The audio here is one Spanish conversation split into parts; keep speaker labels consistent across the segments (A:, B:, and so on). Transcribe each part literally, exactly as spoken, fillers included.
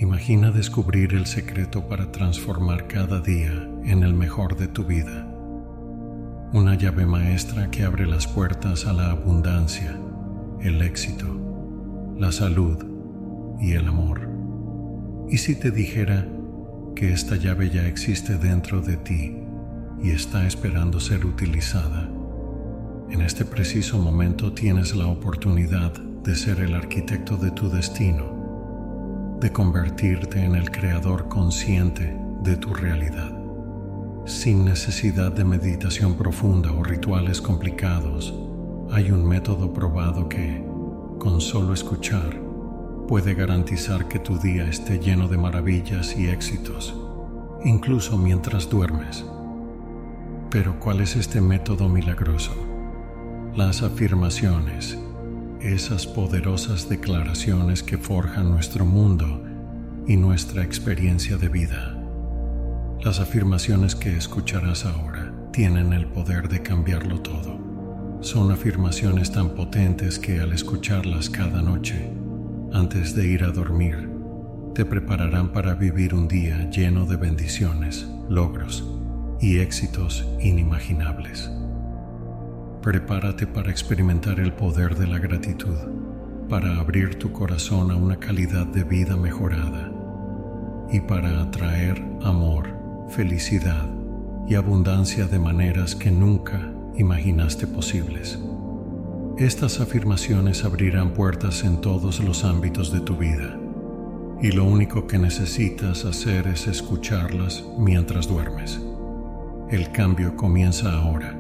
A: Imagina descubrir el secreto para transformar cada día en el mejor de tu vida. Una llave maestra que abre las puertas a la abundancia, el éxito, la salud y el amor. ¿Y si te dijera que esta llave ya existe dentro de ti y está esperando ser utilizada? En este preciso momento tienes la oportunidad de ser el arquitecto de tu destino, de convertirte en el creador consciente de tu realidad, sin necesidad de meditación profunda o rituales complicados. Hay un método probado que, con solo escuchar, puede garantizar que tu día esté lleno de maravillas y éxitos, incluso mientras duermes. Pero ¿cuál es este método milagroso? Las afirmaciones, esas poderosas declaraciones que forjan nuestro mundo y nuestra experiencia de vida. Las afirmaciones que escucharás ahora tienen el poder de cambiarlo todo. Son afirmaciones tan potentes que al escucharlas cada noche, antes de ir a dormir, te prepararán para vivir un día lleno de bendiciones, logros y éxitos inimaginables. Prepárate para experimentar el poder de la gratitud, para abrir tu corazón a una calidad de vida mejorada y para atraer amor, felicidad y abundancia de maneras que nunca imaginaste posibles. Estas afirmaciones abrirán puertas en todos los ámbitos de tu vida y lo único que necesitas hacer es escucharlas mientras duermes. El cambio comienza ahora.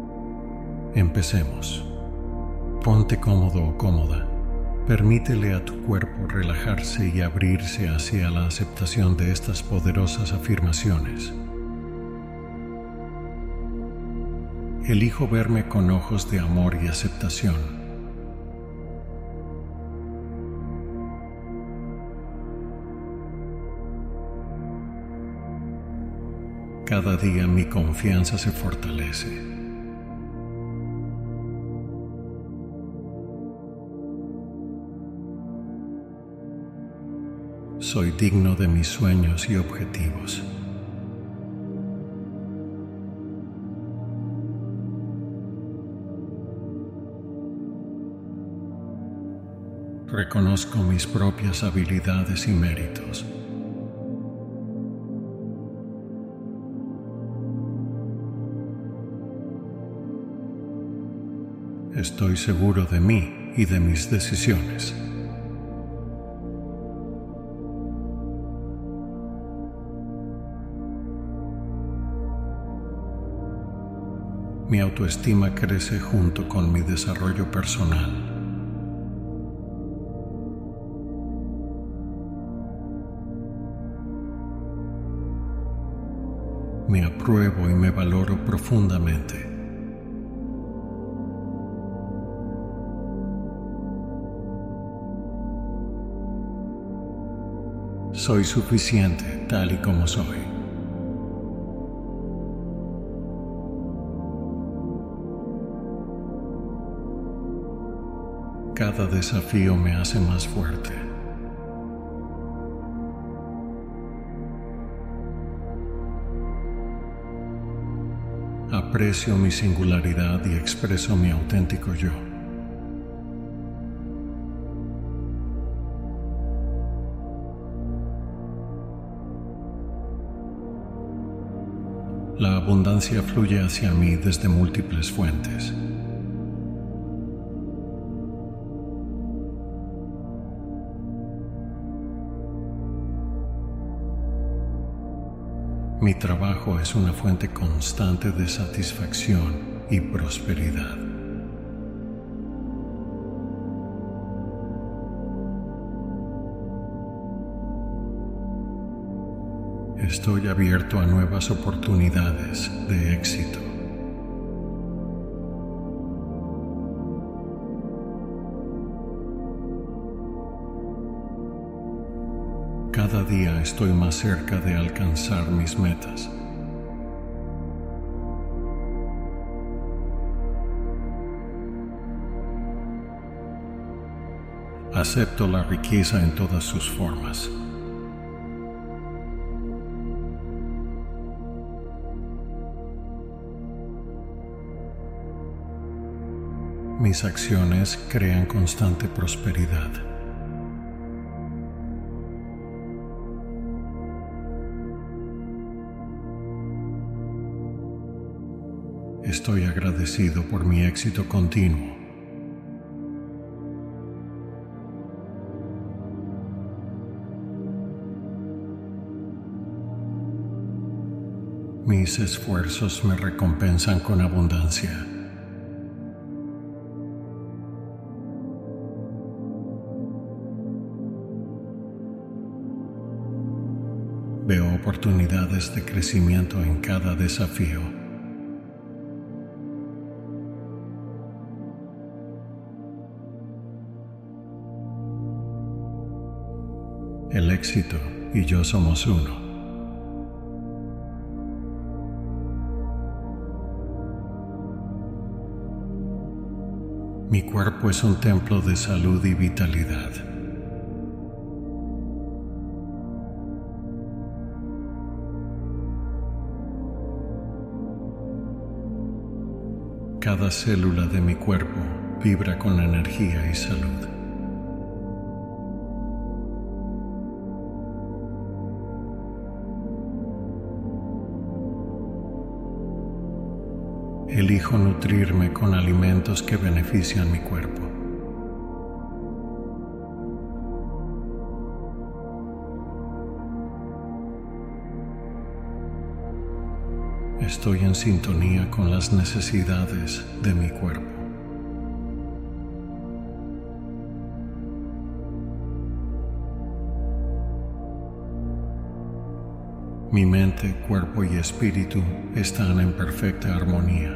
A: Empecemos. Ponte cómodo o cómoda. Permítele a tu cuerpo relajarse y abrirse hacia la aceptación de estas poderosas afirmaciones. Elijo verme con ojos de amor y aceptación. Cada día mi confianza se fortalece. Soy digno de mis sueños y objetivos. Reconozco mis propias habilidades y méritos. Estoy seguro de mí y de mis decisiones. Mi autoestima crece junto con mi desarrollo personal. Me apruebo y me valoro profundamente. Soy suficiente tal y como soy. Cada desafío me hace más fuerte. Aprecio mi singularidad y expreso mi auténtico yo. La abundancia fluye hacia mí desde múltiples fuentes. Mi trabajo es una fuente constante de satisfacción y prosperidad. Estoy abierto a nuevas oportunidades de éxito. Cada día estoy más cerca de alcanzar mis metas. Acepto la riqueza en todas sus formas. Mis acciones crean constante prosperidad. Estoy agradecido por mi éxito continuo. Mis esfuerzos me recompensan con abundancia. Veo oportunidades de crecimiento en cada desafío. El éxito y yo somos uno. Mi cuerpo es un templo de salud y vitalidad. Cada célula de mi cuerpo vibra con energía y salud. Elijo nutrirme con alimentos que benefician mi cuerpo. Estoy en sintonía con las necesidades de mi cuerpo. Mi mente, cuerpo y espíritu están en perfecta armonía.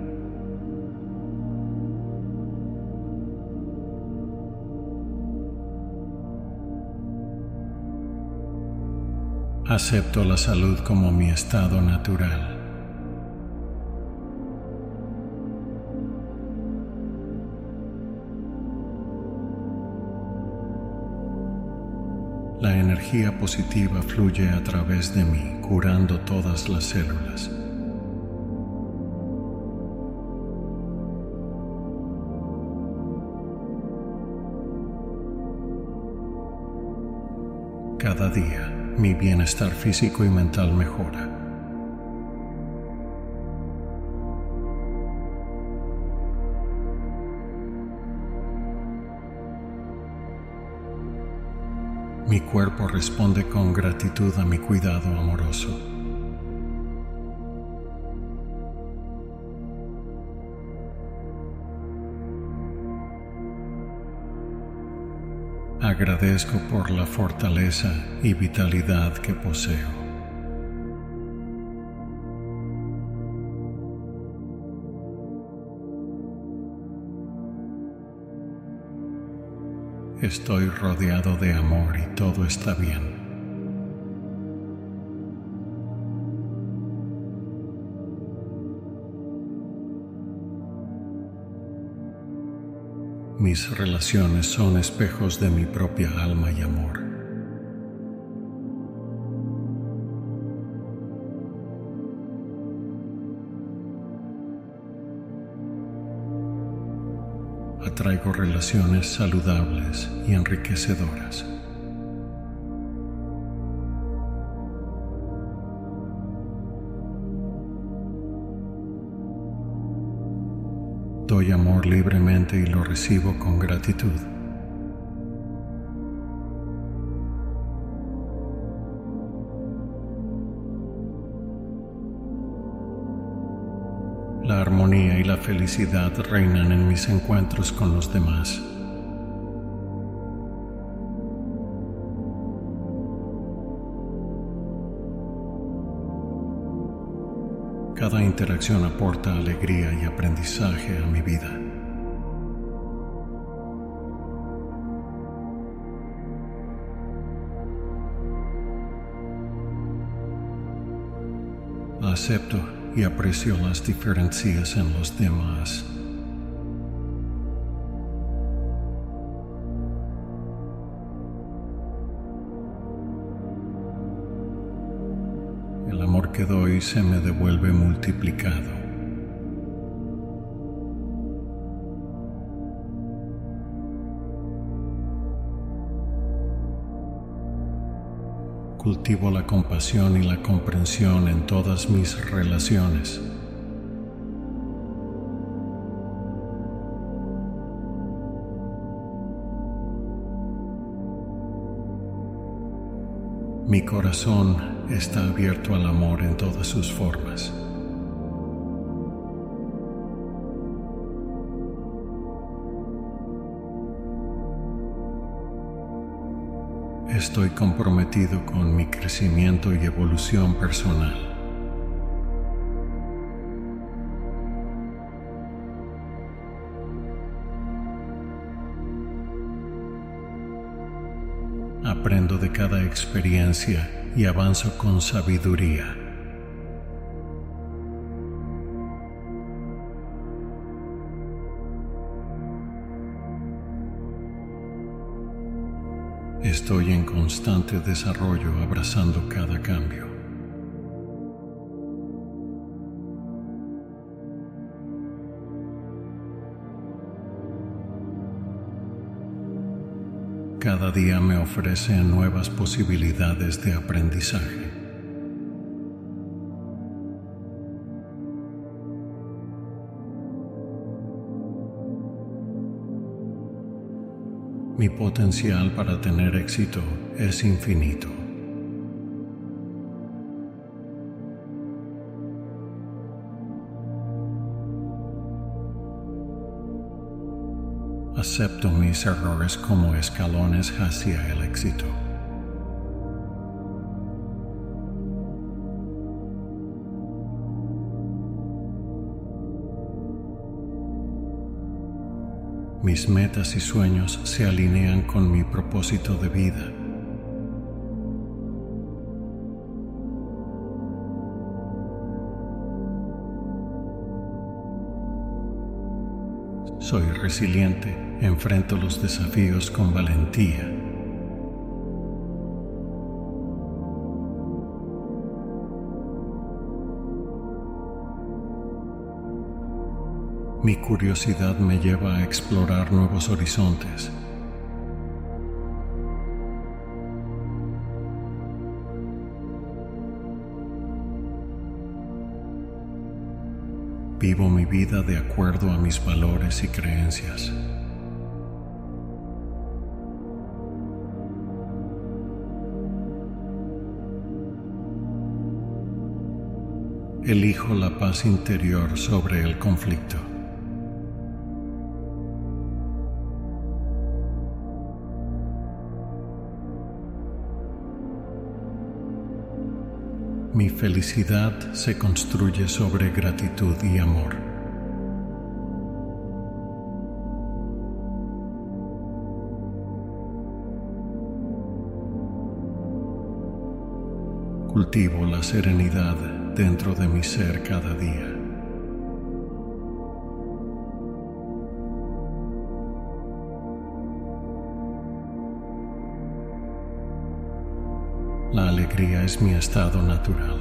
A: Acepto la salud como mi estado natural. La energía positiva fluye a través de mí, curando todas las células. Cada día, mi bienestar físico y mental mejora. Mi cuerpo responde con gratitud a mi cuidado amoroso. Agradezco por la fortaleza y vitalidad que poseo. Estoy rodeado de amor y todo está bien. Mis relaciones son espejos de mi propia alma y amor. Atraigo relaciones saludables y enriquecedoras. Doy amor libremente y lo recibo con gratitud. La armonía y la felicidad reinan en mis encuentros con los demás. Cada interacción aporta alegría y aprendizaje a mi vida. Acepto y aprecio las diferencias en los demás. El amor que doy se me devuelve multiplicado. Cultivo la compasión y la comprensión en todas mis relaciones. Mi corazón está abierto al amor en todas sus formas. Estoy comprometido con mi crecimiento y evolución personal. Aprendo de cada experiencia y avanzo con sabiduría. Estoy en constante desarrollo, abrazando cada cambio. Cada día me ofrece nuevas posibilidades de aprendizaje. Mi potencial para tener éxito es infinito. Acepto mis errores como escalones hacia el éxito. Mis metas y sueños se alinean con mi propósito de vida. Soy resiliente, enfrento los desafíos con valentía. Mi curiosidad me lleva a explorar nuevos horizontes. Vivo mi vida de acuerdo a mis valores y creencias. Elijo la paz interior sobre el conflicto. Mi felicidad se construye sobre gratitud y amor. Cultivo la serenidad dentro de mi ser cada día. La alegría es mi estado natural.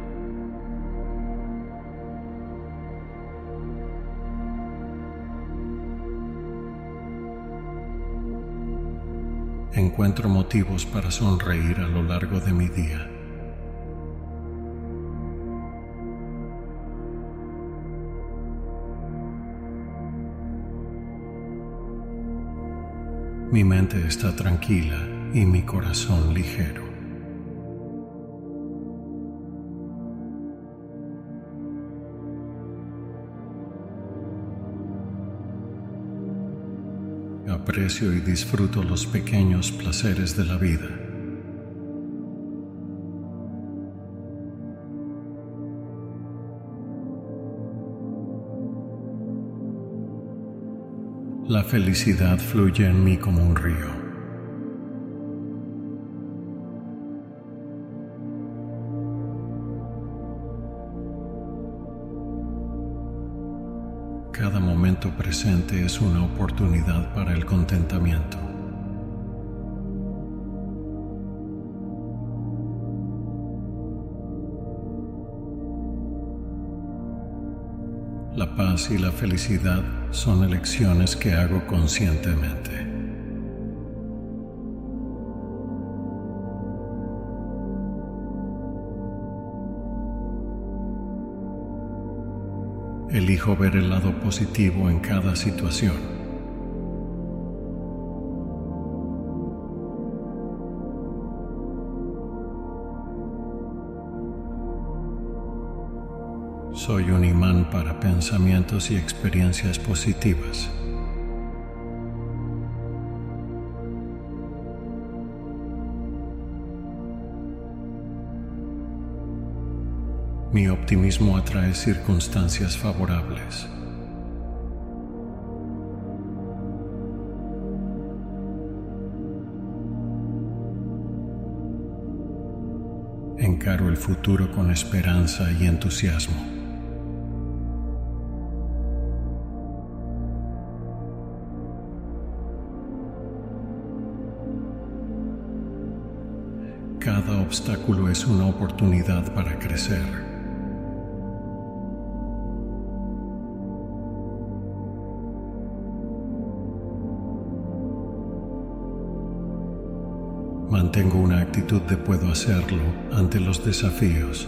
A: Encuentro motivos para sonreír a lo largo de mi día. Mi mente está tranquila y mi corazón ligero. Aprecio y disfruto los pequeños placeres de la vida. La felicidad fluye en mí como un río. Cada momento presente es una oportunidad para el contentamiento. La paz y la felicidad son elecciones que hago conscientemente. Elijo ver el lado positivo en cada situación. Soy un imán para pensamientos y experiencias positivas. Mi optimismo atrae circunstancias favorables. Encaro el futuro con esperanza y entusiasmo. Cada obstáculo es una oportunidad para crecer. Mantengo una actitud de puedo hacerlo ante los desafíos.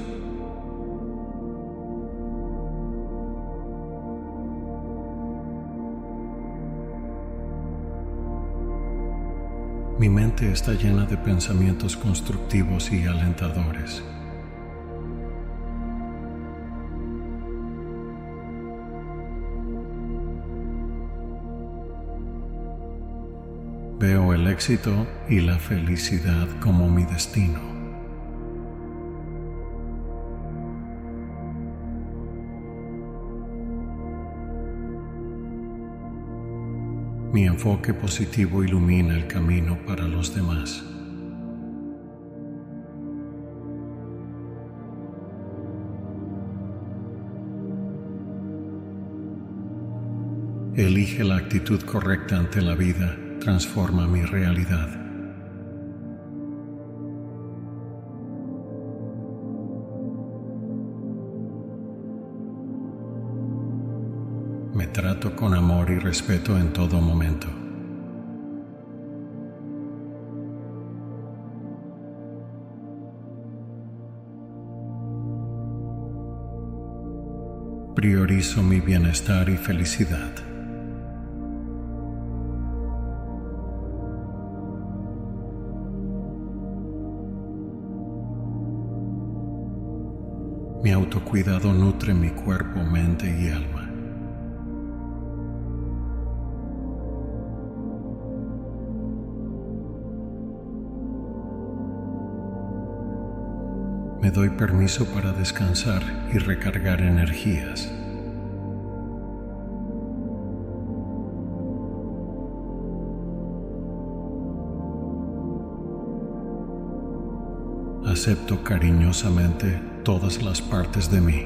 A: Mi mente está llena de pensamientos constructivos y alentadores. Veo el éxito y la felicidad como mi destino. Mi enfoque positivo ilumina el camino para los demás. Elige la actitud correcta ante la vida. Transforma mi realidad. Me trato con amor y respeto en todo momento. Priorizo mi bienestar y felicidad. Mi autocuidado nutre mi cuerpo, mente y alma. Me doy permiso para descansar y recargar energías. Acepto cariñosamente todas las partes de mí.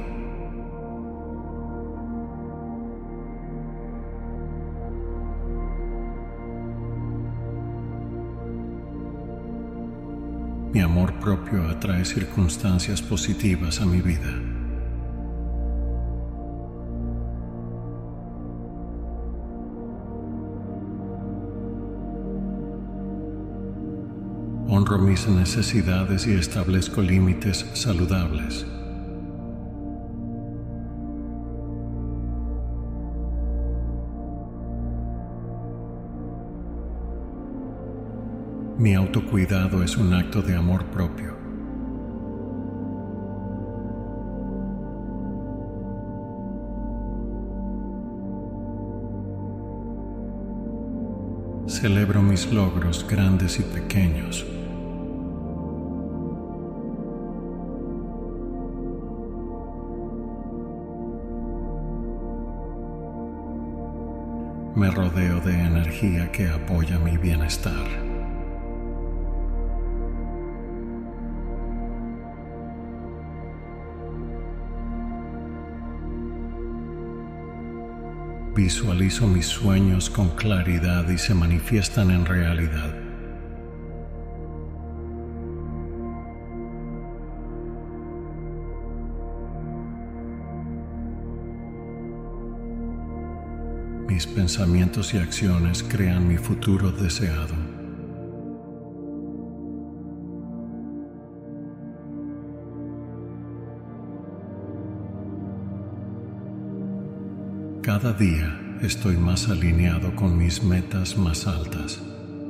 A: Mi amor propio atrae circunstancias positivas a mi vida. Honro mis necesidades y establezco límites saludables. Mi autocuidado es un acto de amor propio. Celebro mis logros grandes y pequeños. Me rodeo de energía que apoya mi bienestar. Visualizo mis sueños con claridad y se manifiestan en realidad. Mis pensamientos y acciones crean mi futuro deseado. Cada día estoy más alineado con mis metas más altas.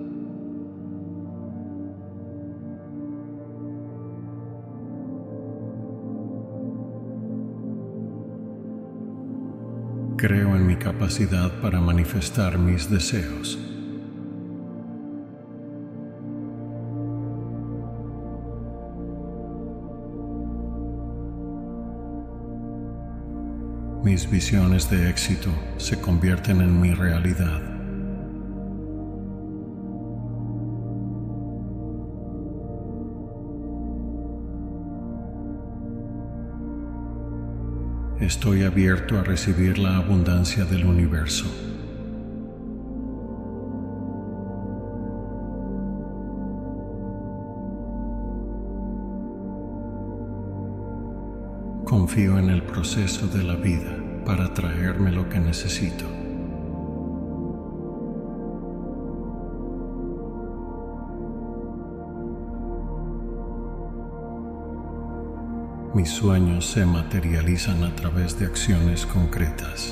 A: Creo en mi capacidad para manifestar mis deseos. Mis visiones de éxito se convierten en mi realidad. Estoy abierto a recibir la abundancia del universo. Confío en el proceso de la vida para traerme lo que necesito. Mis sueños se materializan a través de acciones concretas.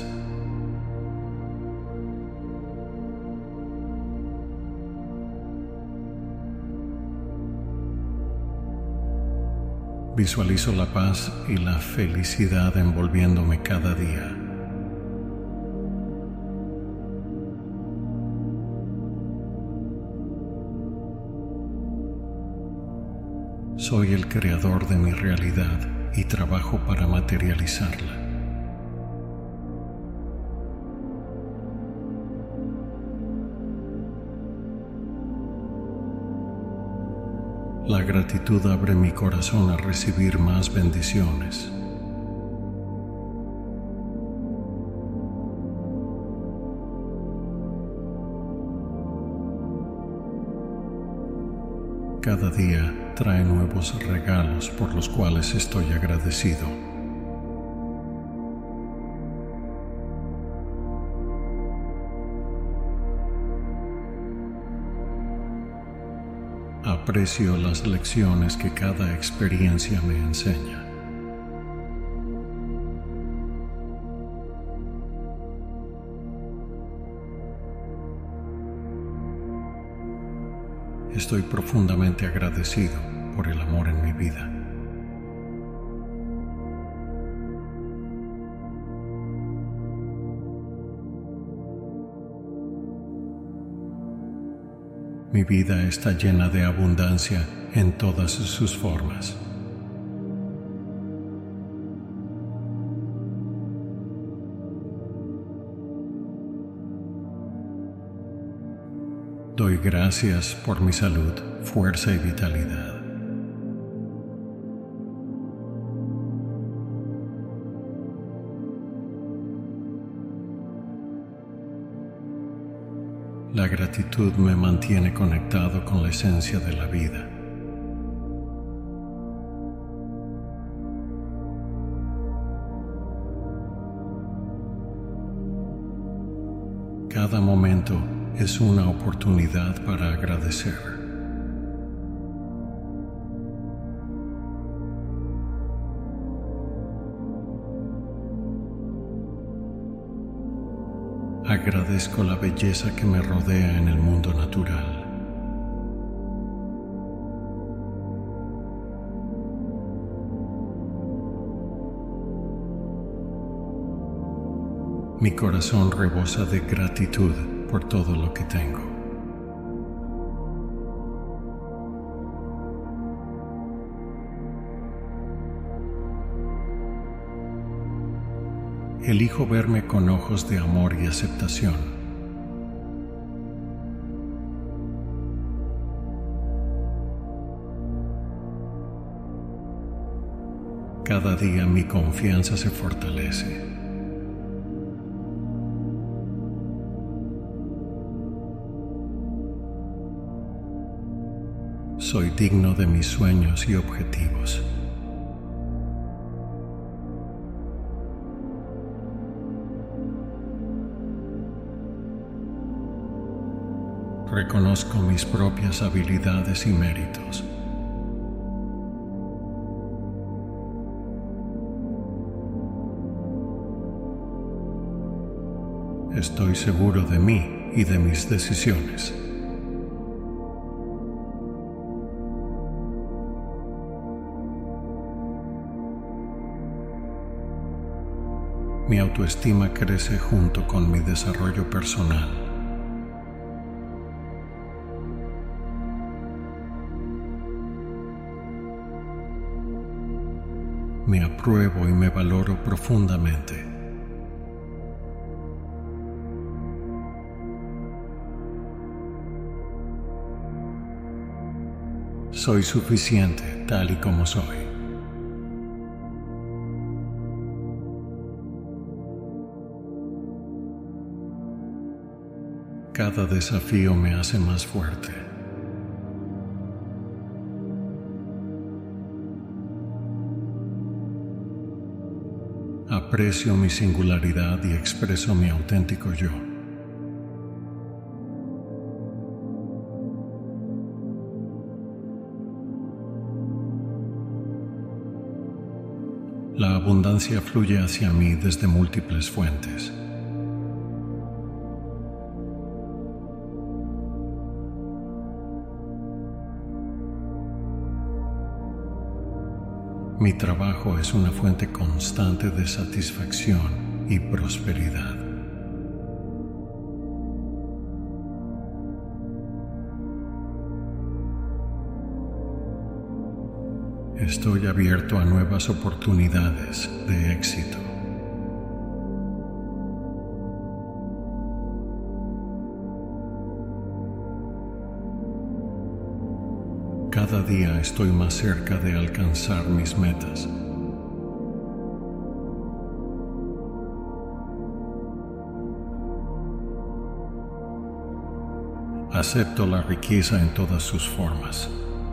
A: Visualizo la paz y la felicidad envolviéndome cada día. Soy el creador de mi realidad y trabajo para materializarla. La gratitud abre mi corazón a recibir más bendiciones. Cada día trae nuevos regalos por los cuales estoy agradecido. Aprecio las lecciones que cada experiencia me enseña. Estoy profundamente agradecido por el amor en mi vida. Mi vida está llena de abundancia en todas sus formas. Doy gracias por mi salud, fuerza y vitalidad. La gratitud me mantiene conectado con la esencia de la vida. Cada momento es una oportunidad para agradecer. Agradezco la belleza que me rodea en el mundo natural. Mi corazón rebosa de gratitud por todo lo que tengo. Elijo verme con ojos de amor y aceptación. Cada día mi confianza se fortalece. Soy digno de mis sueños y objetivos. Reconozco mis propias habilidades y méritos. Estoy seguro de mí y de mis decisiones. Mi autoestima crece junto con mi desarrollo personal. Me apruebo y me valoro profundamente. Soy suficiente tal y como soy. Cada desafío me hace más fuerte. Aprecio mi singularidad y expreso mi auténtico yo. La abundancia fluye hacia mí desde múltiples fuentes. Mi trabajo es una fuente constante de satisfacción y prosperidad. Estoy abierto a nuevas oportunidades de éxito. Cada día estoy más cerca de alcanzar mis metas. Acepto la riqueza en todas sus formas.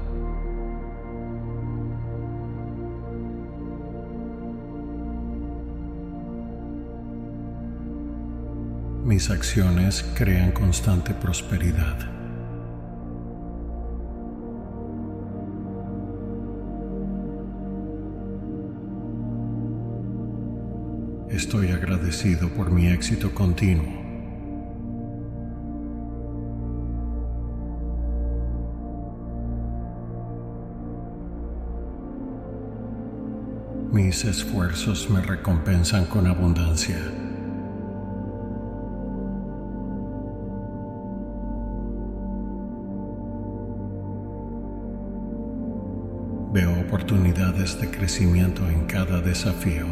A: Mis acciones crean constante prosperidad. Estoy agradecido por mi éxito continuo. Mis esfuerzos me recompensan con abundancia. Veo oportunidades de crecimiento en cada desafío.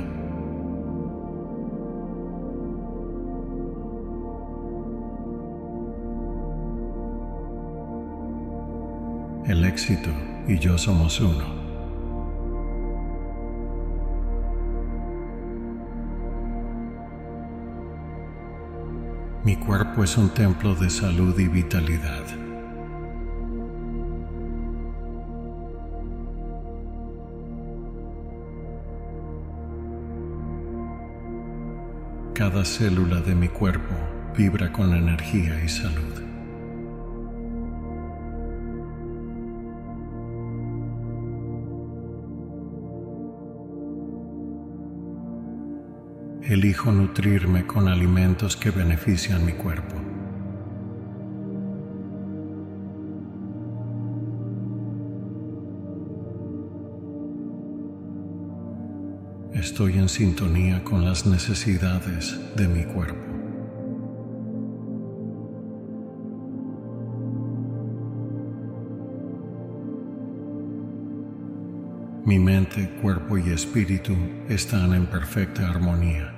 A: El éxito y yo somos uno. Mi cuerpo es un templo de salud y vitalidad. Cada célula de mi cuerpo vibra con energía y salud. Elijo nutrirme con alimentos que benefician mi cuerpo. Estoy en sintonía con las necesidades de mi cuerpo. Mi mente, cuerpo y espíritu están en perfecta armonía.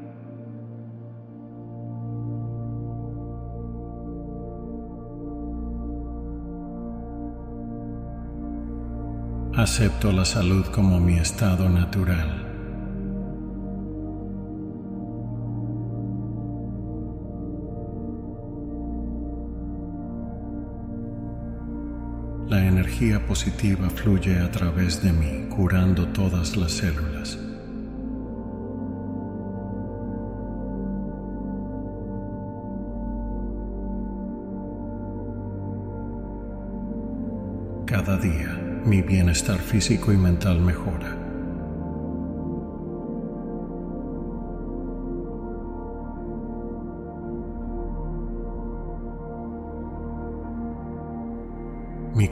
A: Acepto la salud como mi estado natural. La energía positiva fluye a través de mí, curando todas las células. Cada día, mi bienestar físico y mental mejora.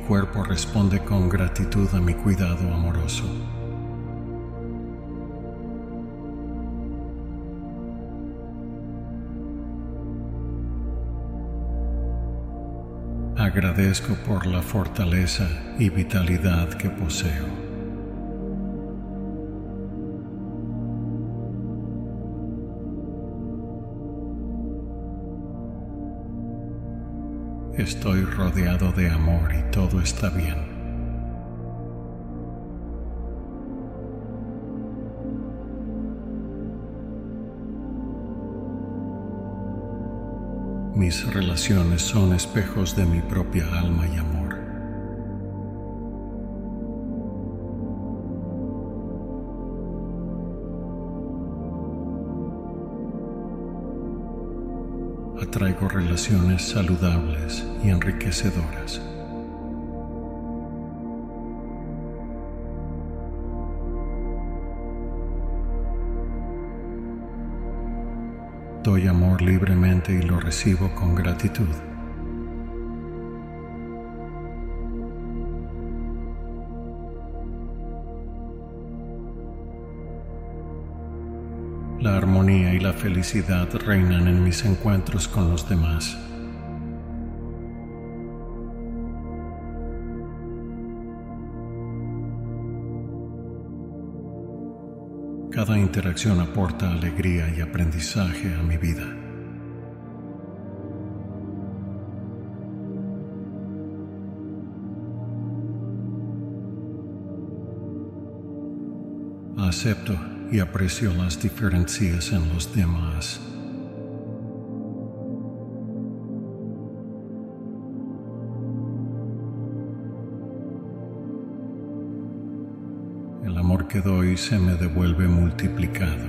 A: cuerpo responde con gratitud a mi cuidado amoroso. Agradezco por la fortaleza y vitalidad que poseo. Estoy rodeado de amor y todo está bien. Mis relaciones son espejos de mi propia alma y amor. Atraigo relaciones saludables y enriquecedoras. Doy amor libremente y lo recibo con gratitud. La armonía y la felicidad reinan en mis encuentros con los demás. Cada interacción aporta alegría y aprendizaje a mi vida. Acepto y aprecio las diferencias en los demás. El amor que doy se me devuelve multiplicado.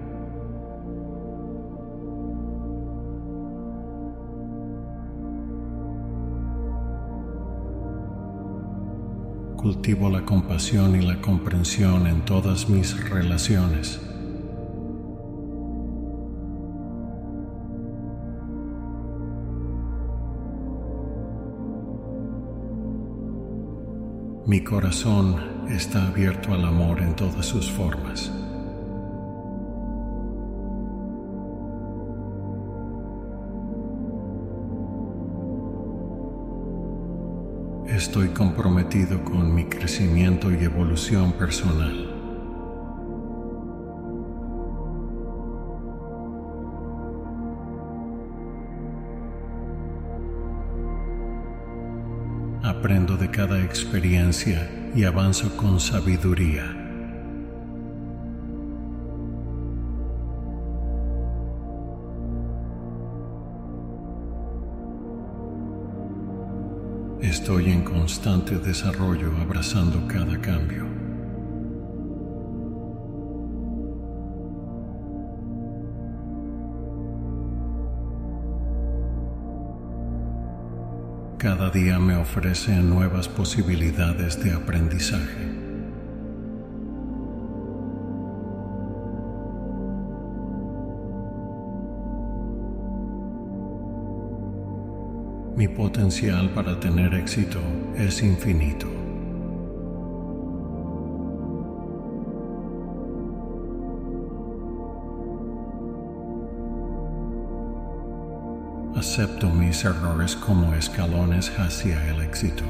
A: Cultivo la compasión y la comprensión en todas mis relaciones. Mi corazón está abierto al amor en todas sus formas. Estoy comprometido con mi crecimiento y evolución personal. Aprendo de cada experiencia y avanzo con sabiduría. Estoy en constante desarrollo, abrazando cada cambio. Cada día me ofrece nuevas posibilidades de aprendizaje. Mi potencial para tener éxito es infinito. Acepto mis errores como escalones hacia el éxito.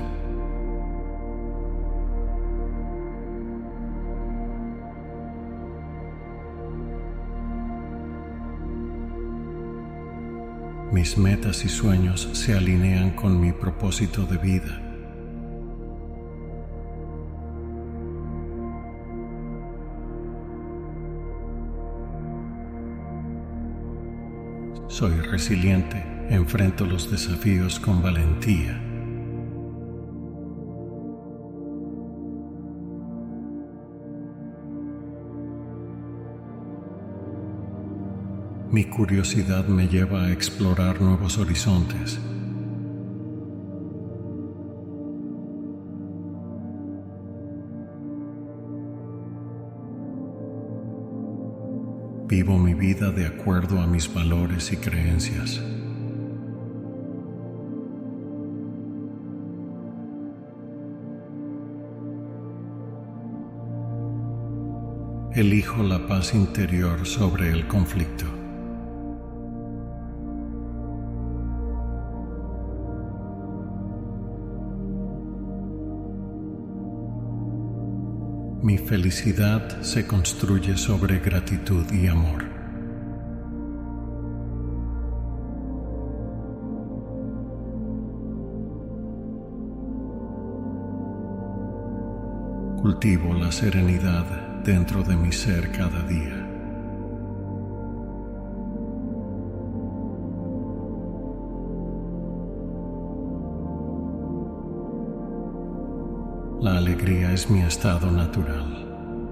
A: Mis metas y sueños se alinean con mi propósito de vida. Soy resiliente, enfrento los desafíos con valentía. Mi curiosidad me lleva a explorar nuevos horizontes. Vivo mi vida de acuerdo a mis valores y creencias. Elijo la paz interior sobre el conflicto. Mi felicidad se construye sobre gratitud y amor. Cultivo la serenidad dentro de mi ser cada día. La alegría es mi estado natural.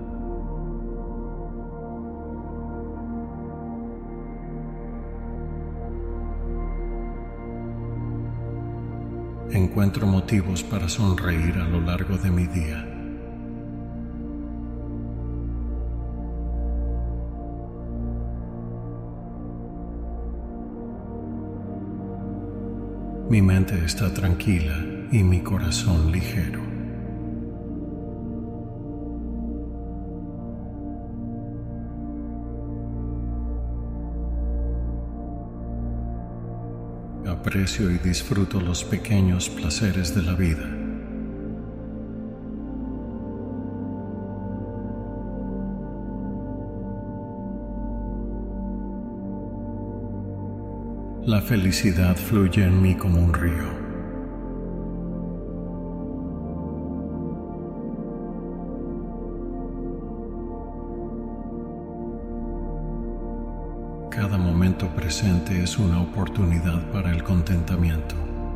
A: Encuentro motivos para sonreír a lo largo de mi día. Mi mente está tranquila y mi corazón ligero. Aprecio y disfruto los pequeños placeres de la vida. La felicidad fluye en mí como un río. Cada momento presente es una oportunidad para el contentamiento.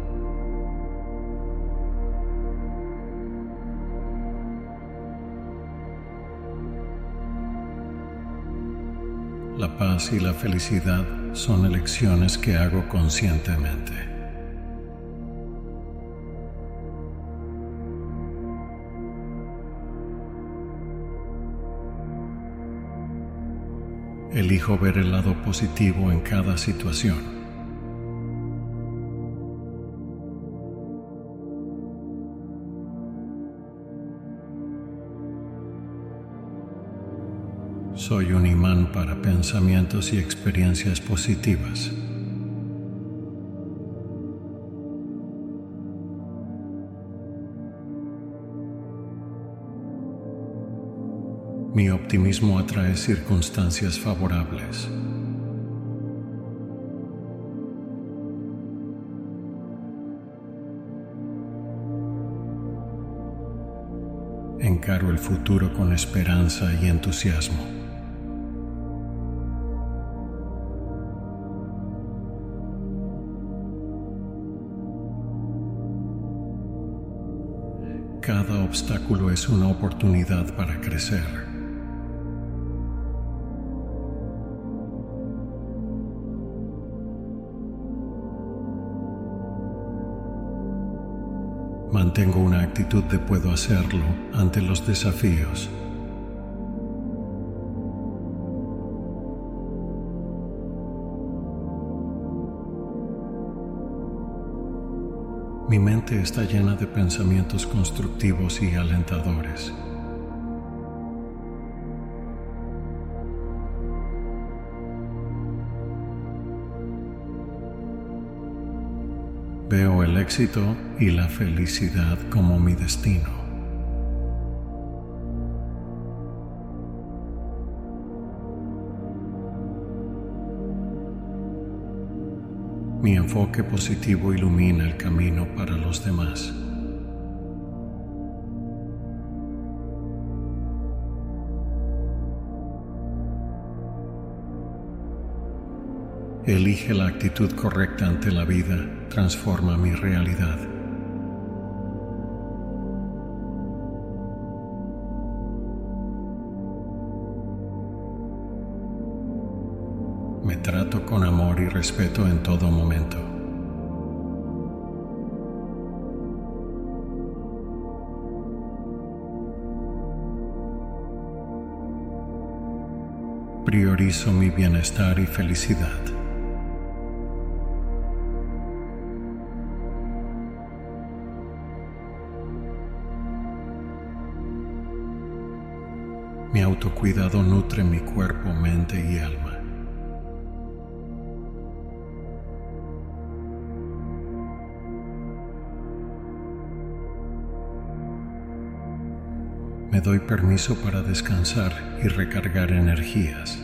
A: La paz y la felicidad son elecciones que hago conscientemente. Elijo ver el lado positivo en cada situación. Soy un imán para pensamientos y experiencias positivas. Mi optimismo atrae circunstancias favorables. Encaro el futuro con esperanza y entusiasmo. Cada obstáculo es una oportunidad para crecer. Mantengo una actitud de puedo hacerlo ante los desafíos. Mi mente está llena de pensamientos constructivos y alentadores. Veo el éxito y la felicidad como mi destino. Mi enfoque positivo ilumina el camino para los demás. Elige la actitud correcta ante la vida, transforma mi realidad. Me trato con amor y respeto en todo momento. Priorizo mi bienestar y felicidad. Mi autocuidado nutre mi cuerpo, mente y alma. Me doy permiso para descansar y recargar energías.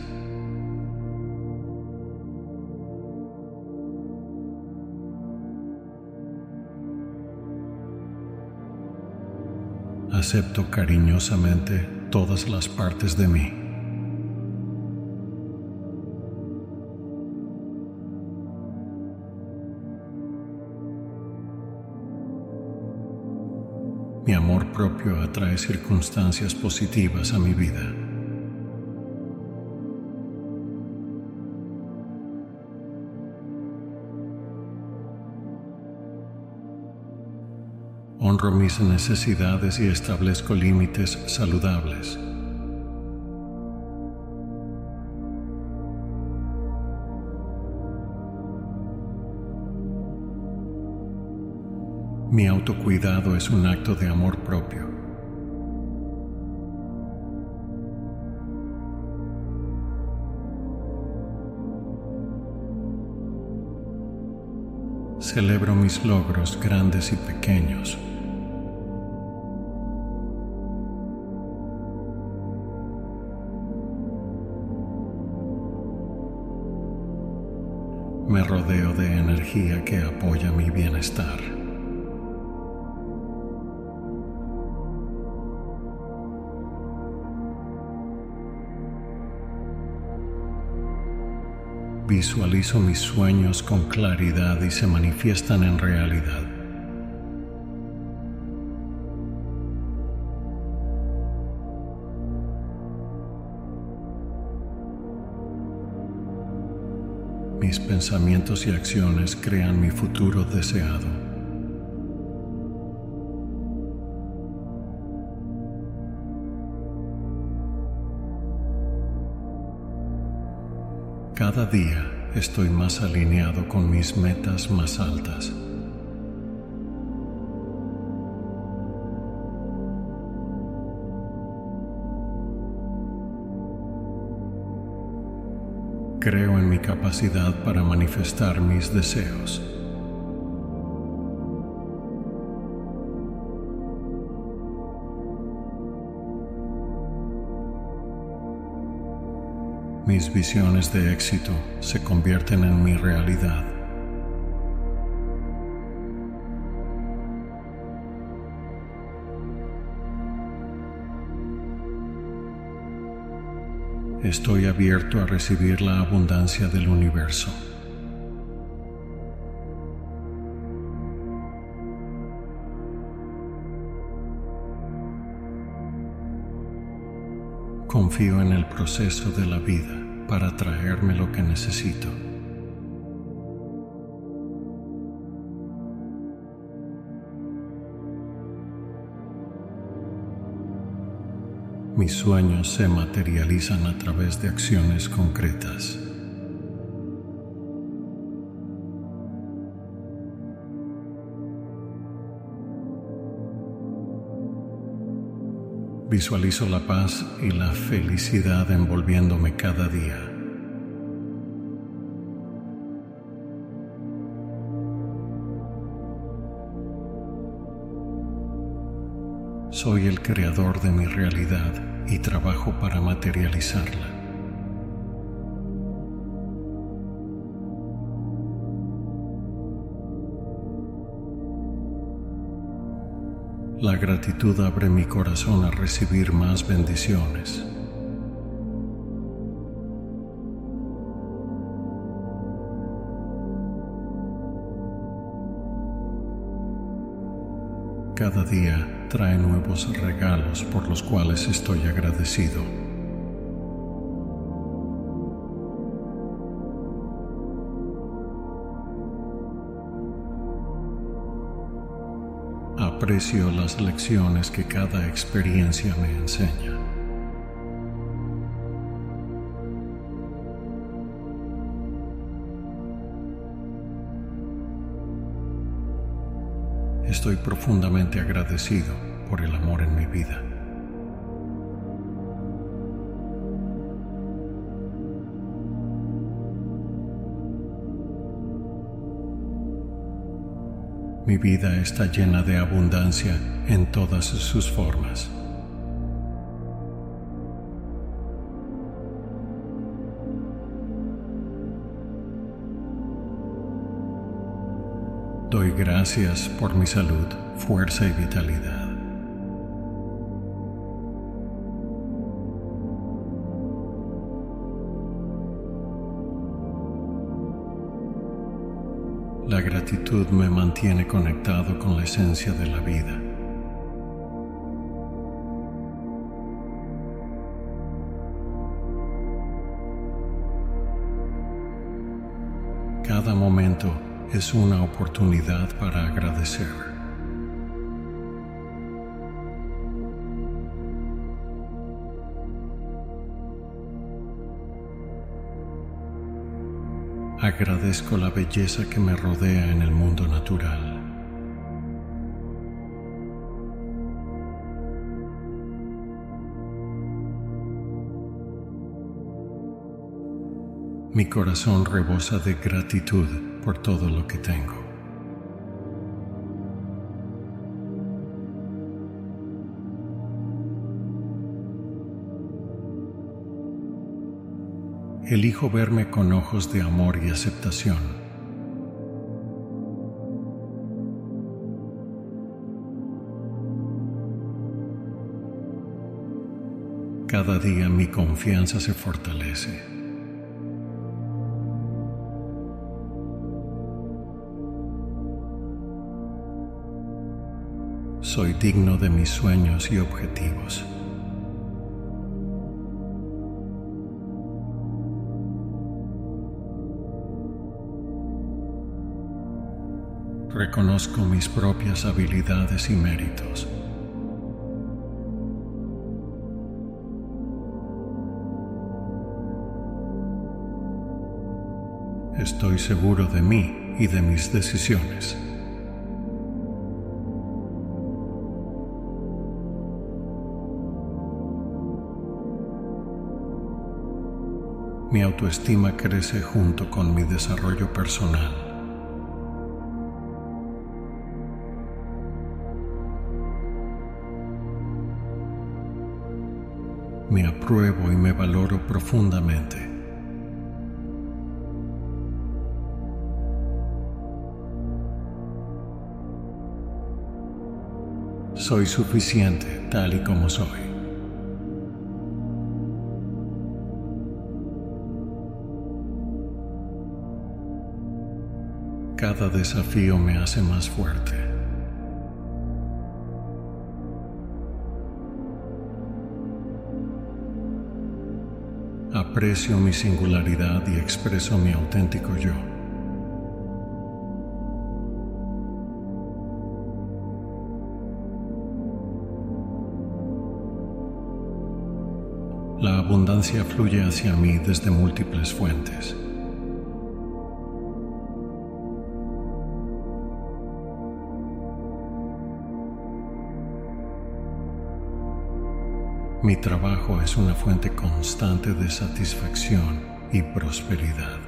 A: Acepto cariñosamente todas las partes de mí. Mi amor propio atrae circunstancias positivas a mi vida. Honro mis necesidades y establezco límites saludables. Mi autocuidado es un acto de amor propio. Celebro mis logros grandes y pequeños. Me rodeo de energía que apoya mi bienestar. Visualizo mis sueños con claridad y se manifiestan en realidad. Mis pensamientos y acciones crean mi futuro deseado. Cada día estoy más alineado con mis metas más altas. Creo en mi capacidad para manifestar mis deseos. Mis visiones de éxito se convierten en mi realidad. Estoy abierto a recibir la abundancia del universo. Confío en el proceso de la vida para traerme lo que necesito. Mis sueños se materializan a través de acciones concretas. Visualizo la paz y la felicidad envolviéndome cada día. Soy el creador de mi realidad y trabajo para materializarla. La gratitud abre mi corazón a recibir más bendiciones. Cada día trae nuevos regalos por los cuales estoy agradecido. Aprecio las lecciones que cada experiencia me enseña. Estoy profundamente agradecido por el amor en mi vida. Mi vida está llena de abundancia en todas sus formas. Doy gracias por mi salud, fuerza y vitalidad. La gratitud me mantiene conectado con la esencia de la vida. Cada momento es una oportunidad para agradecer. Agradezco la belleza que me rodea en el mundo natural. Mi corazón rebosa de gratitud por todo lo que tengo. Elijo verme con ojos de amor y aceptación. Cada día mi confianza se fortalece. Soy digno de mis sueños y objetivos. Reconozco mis propias habilidades y méritos. Estoy seguro de mí y de mis decisiones. Mi autoestima crece junto con mi desarrollo personal. Me apruebo y me valoro profundamente. Soy suficiente tal y como soy. Cada desafío me hace más fuerte. Aprecio mi singularidad y expreso mi auténtico yo. La abundancia fluye hacia mí desde múltiples fuentes. Mi trabajo es una fuente constante de satisfacción y prosperidad.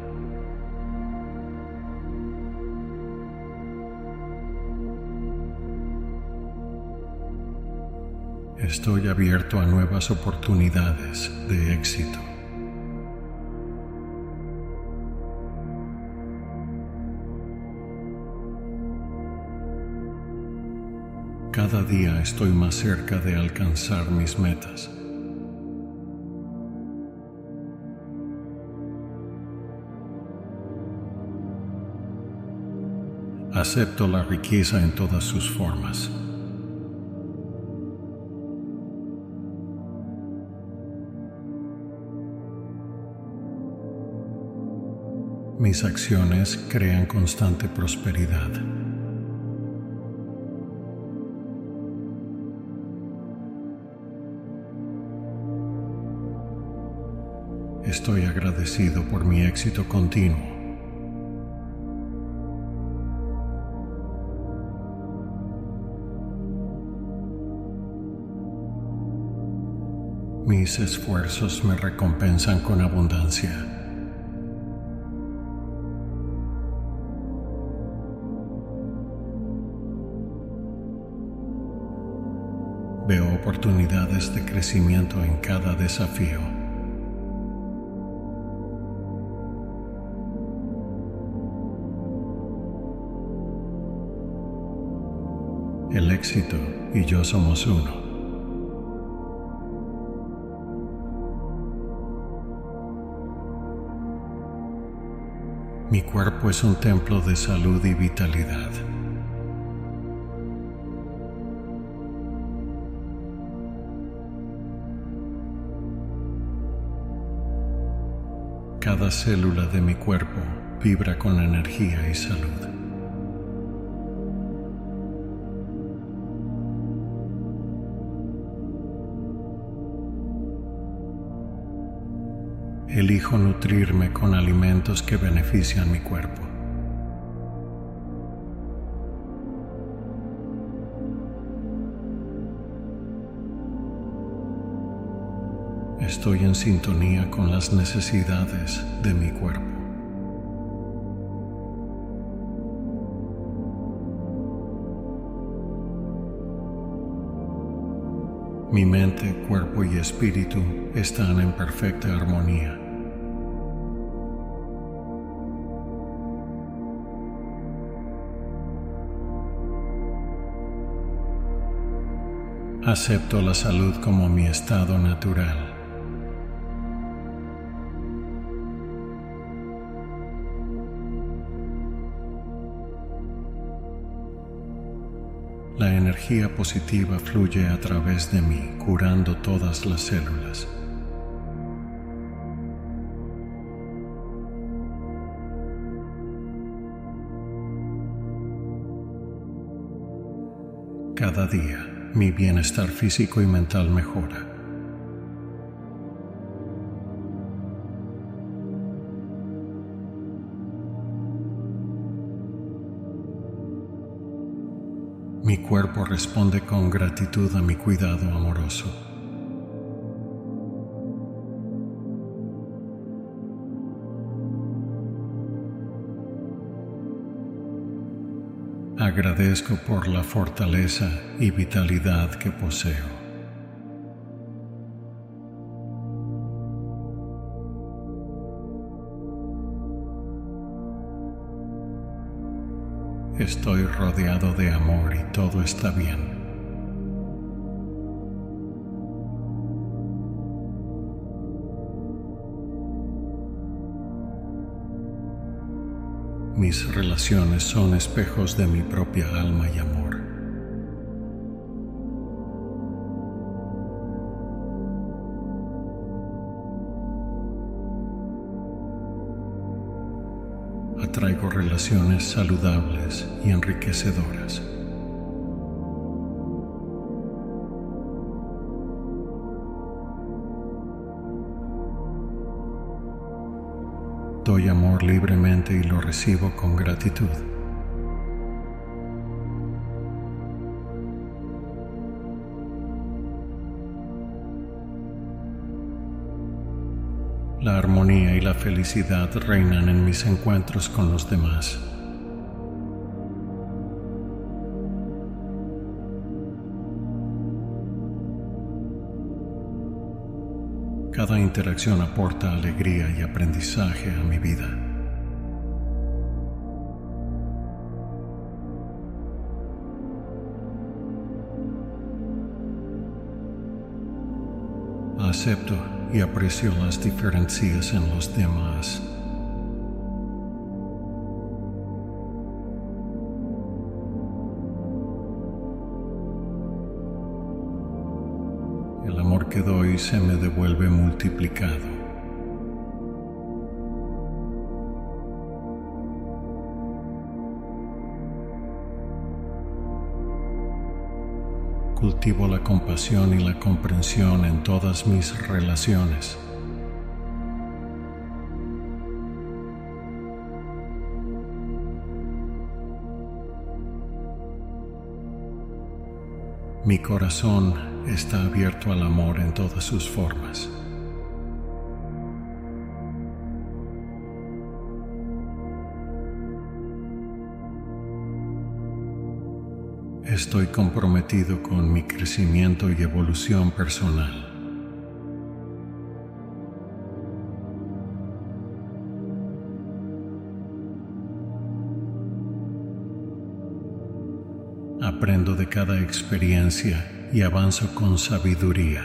A: Estoy abierto a nuevas oportunidades de éxito. Cada día estoy más cerca de alcanzar mis metas. Acepto la riqueza en todas sus formas. Mis acciones crean constante prosperidad. Estoy agradecido por mi éxito continuo. Mis esfuerzos me recompensan con abundancia. oportunidades de crecimiento en cada desafío. El éxito y yo somos uno. Mi cuerpo es un templo de salud y vitalidad. Cada célula de mi cuerpo vibra con energía y salud. Elijo nutrirme con alimentos que benefician mi cuerpo. Estoy en sintonía con las necesidades de mi cuerpo. Mi mente, cuerpo y espíritu están en perfecta armonía. Acepto la salud como mi estado natural. La energía positiva fluye a través de mí, curando todas las células. Cada día, mi bienestar físico y mental mejora. Mi cuerpo responde con gratitud a mi cuidado amoroso. Agradezco por la fortaleza y vitalidad que poseo. Estoy rodeado de amor y todo está bien. Mis relaciones son espejos de mi propia alma y amor. Atraigo relaciones saludables y enriquecedoras. Doy amor libremente y lo recibo con gratitud. La armonía y la felicidad reinan en mis encuentros con los demás. Cada interacción aporta alegría y aprendizaje a mi vida. Acepto y aprecio las diferencias en los demás. El amor que doy se me devuelve multiplicado. Cultivo la compasión y la comprensión en todas mis relaciones. Mi corazón está abierto al amor en todas sus formas. Estoy comprometido con mi crecimiento y evolución personal. Aprendo de cada experiencia y avanzo con sabiduría.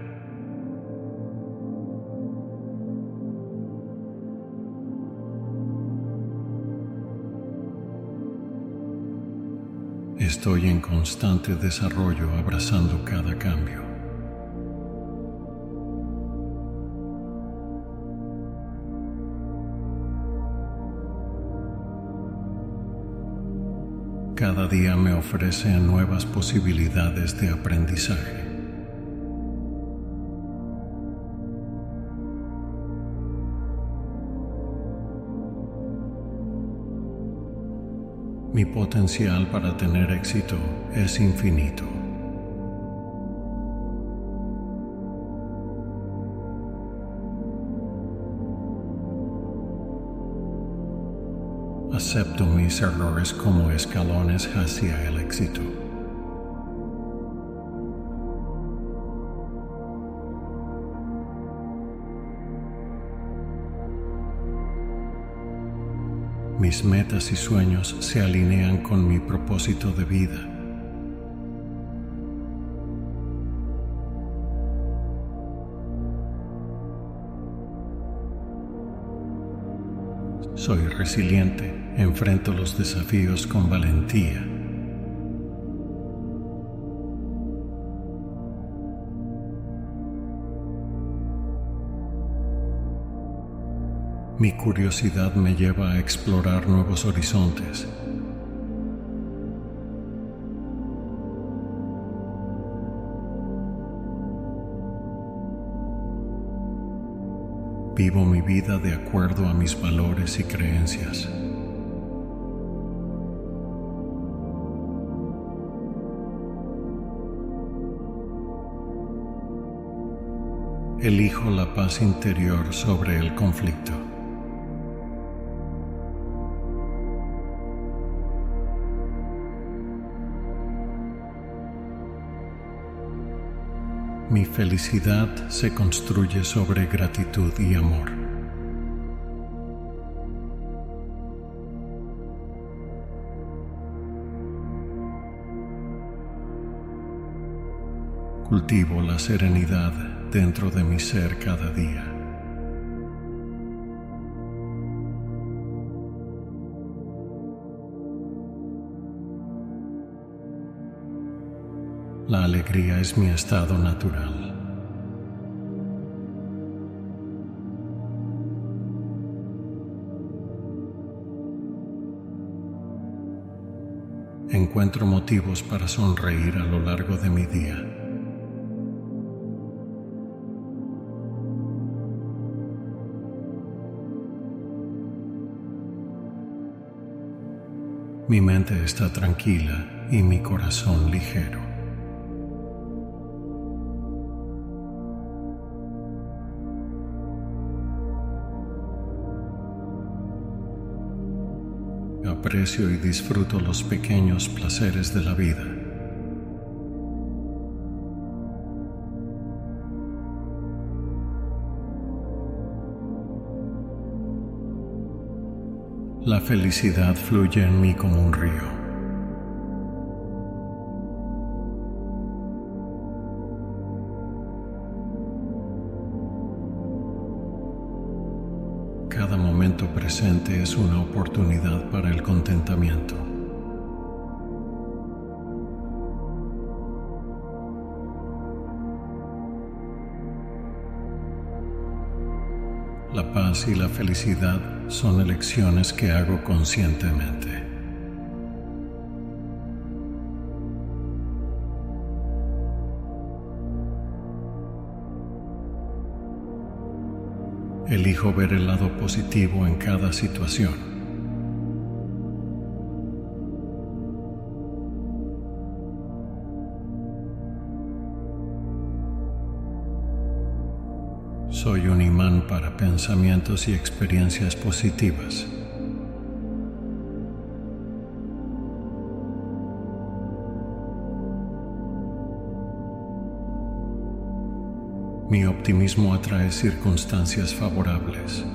A: Estoy en constante desarrollo, abrazando cada cambio. Cada día me ofrece nuevas posibilidades de aprendizaje. Mi potencial para tener éxito es infinito. Acepto mis errores como escalones hacia el éxito. Mis metas y sueños se alinean con mi propósito de vida. Soy resiliente, enfrento los desafíos con valentía. Mi curiosidad me lleva a explorar nuevos horizontes. Vivo mi vida de acuerdo a mis valores y creencias. Elijo la paz interior sobre el conflicto. Mi felicidad se construye sobre gratitud y amor. Cultivo la serenidad dentro de mi ser cada día. La alegría es mi estado natural. Encuentro motivos para sonreír a lo largo de mi día. Mi mente está tranquila y mi corazón ligero. Aprecio y disfruto los pequeños placeres de la vida. La felicidad fluye en mí como un río. Cada momento presente es una oportunidad para el contentamiento. La paz y la felicidad son elecciones que hago conscientemente. Elijo ver el lado positivo en cada situación. Soy un imán para pensamientos y experiencias positivas. Mi optimismo atrae circunstancias favorables.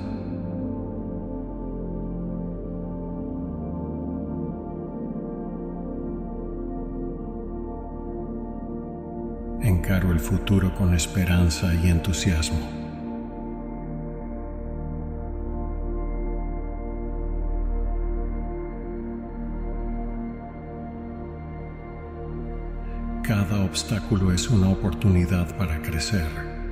A: Encaro el futuro con esperanza y entusiasmo. Cada obstáculo es una oportunidad para crecer.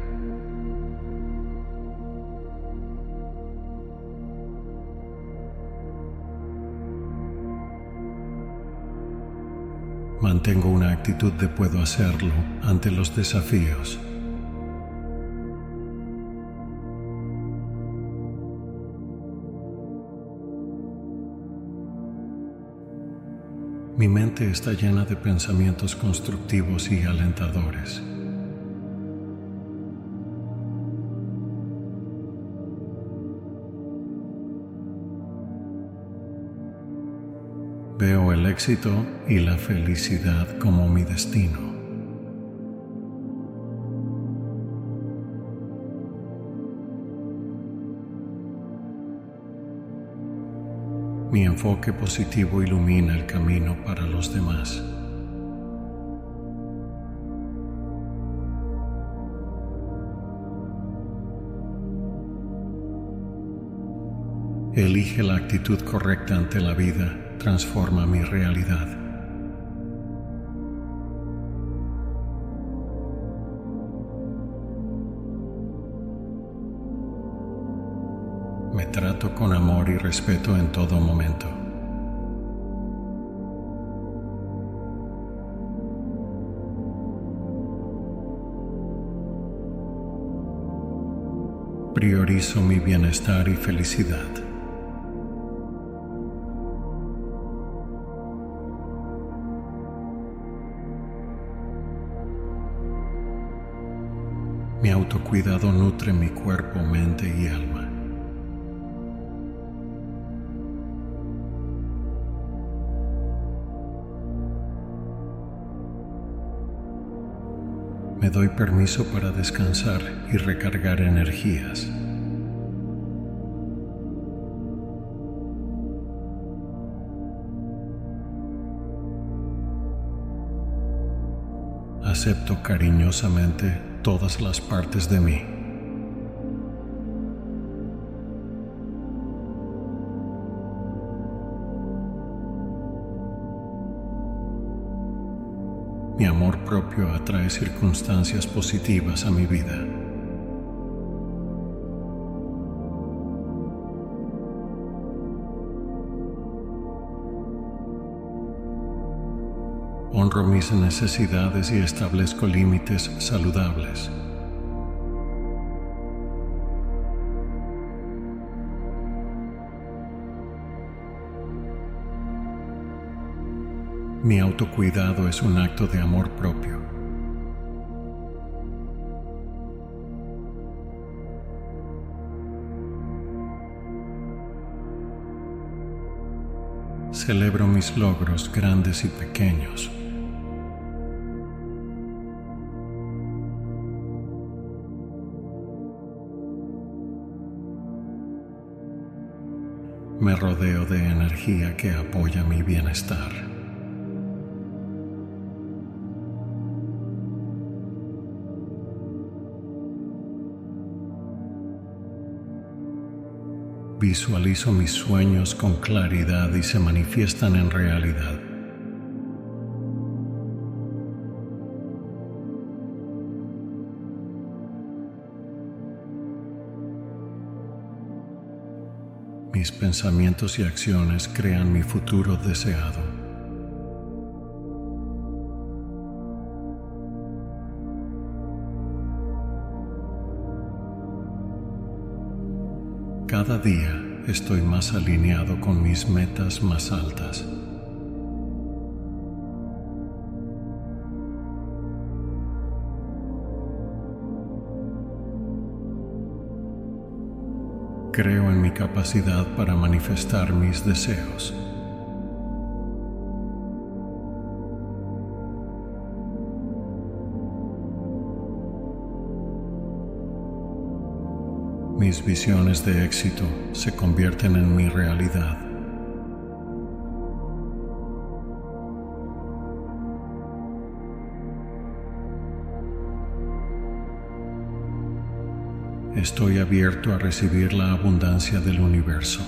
A: Mantengo una actitud de puedo hacerlo ante los desafíos. Mi mente está llena de pensamientos constructivos y alentadores. Veo el éxito y la felicidad como mi destino. Mi enfoque positivo ilumina el camino para los demás. Elige la actitud correcta ante la vida, transforma mi realidad. Me trato con amor y respeto en todo momento. Priorizo mi bienestar y felicidad. Mi autocuidado nutre mi cuerpo, mente y alma. Me doy permiso para descansar y recargar energías. Acepto cariñosamente todas las partes de mí. Mi amor propio atrae circunstancias positivas a mi vida. Honro mis necesidades y establezco límites saludables. Mi autocuidado es un acto de amor propio. Celebro mis logros grandes y pequeños. Me rodeo de energía que apoya mi bienestar. Visualizo mis sueños con claridad y se manifiestan en realidad. Mis pensamientos y acciones crean mi futuro deseado. Cada día estoy más alineado con mis metas más altas. Creo en mi capacidad para manifestar mis deseos. Mis visiones de éxito se convierten en mi realidad. Estoy abierto a recibir la abundancia del universo.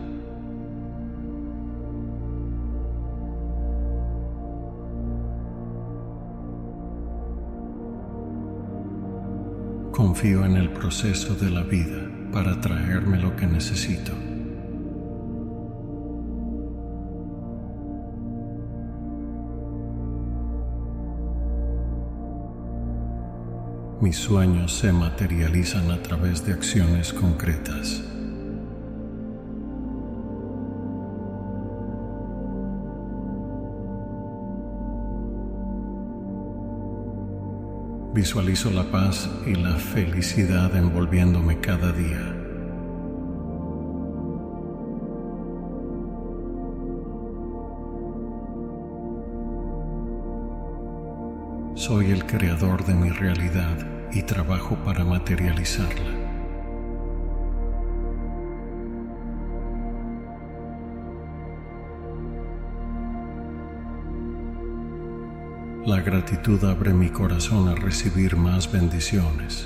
A: Confío en el proceso de la vida para traerme lo que necesito. Mis sueños se materializan a través de acciones concretas. Visualizo la paz y la felicidad envolviéndome cada día. Soy el creador de mi realidad y trabajo para materializarla. La gratitud abre mi corazón a recibir más bendiciones.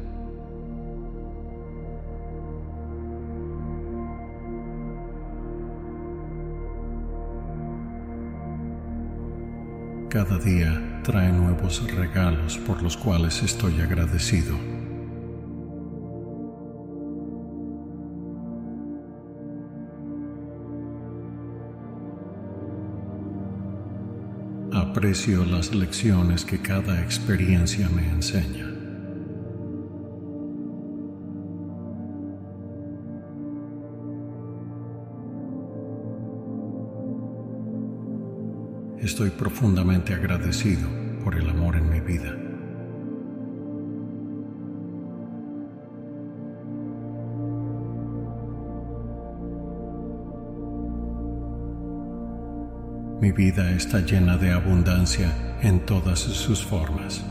A: Cada día trae nuevos regalos por los cuales estoy agradecido. Aprecio las lecciones que cada experiencia me enseña. Estoy profundamente agradecido por el amor en mi vida. Mi vida está llena de abundancia en todas sus formas.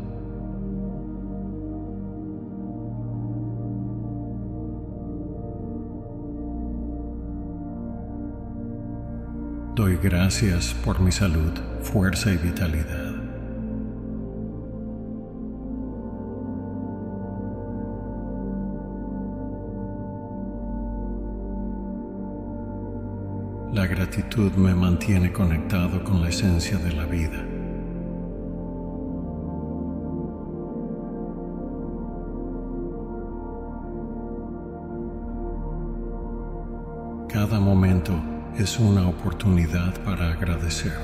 A: Doy gracias por mi salud, fuerza y vitalidad. La gratitud me mantiene conectado con la esencia de la vida. Cada momento es una oportunidad para agradecer.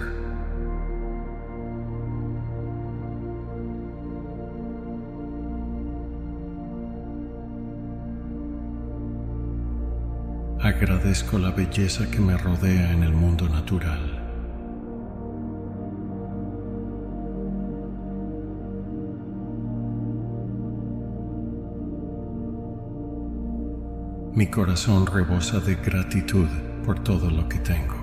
A: Agradezco la belleza que me rodea en el mundo natural. Mi corazón rebosa de gratitud por todo lo que tengo.